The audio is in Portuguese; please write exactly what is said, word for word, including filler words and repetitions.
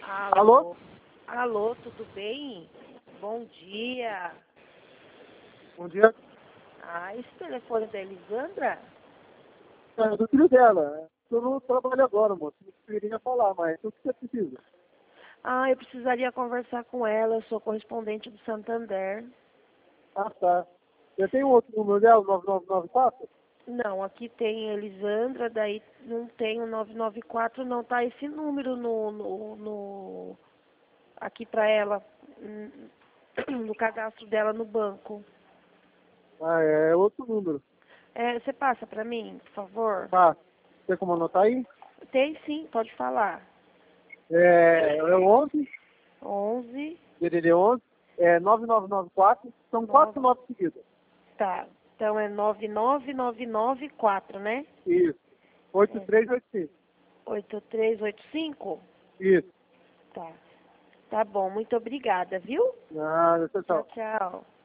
Alô? Alô? Alô, tudo bem? Bom dia. Bom dia. Ah, esse telefone é da Elisandra? É do filho dela. Eu não trabalho agora, moço. Não queria falar, mas o que você precisa? Ah, eu precisaria conversar com ela. Eu sou correspondente do Santander. Ah, tá. Eu tenho outro número dela, nove nove nove quatro? Não, aqui tem Elisandra, daí não tem o nove nove quatro, não tá esse número no, no, no aqui pra ela, hum, no cadastro dela no banco. Ah, é outro número. É, você passa pra mim, por favor? Tá. Tem como anotar aí? Tem sim, pode falar. É, é o onze, onze, D D D onze, é nove nove nove quatro, são quatro nove, notas seguidas. tá. Então é nove nove nove nove quatro, né? Isso. oito É. três oito cinco. oito três oito cinco? Isso. Tá. Tá bom, muito obrigada, viu? Nada, tchau, Tchau, tchau. tchau.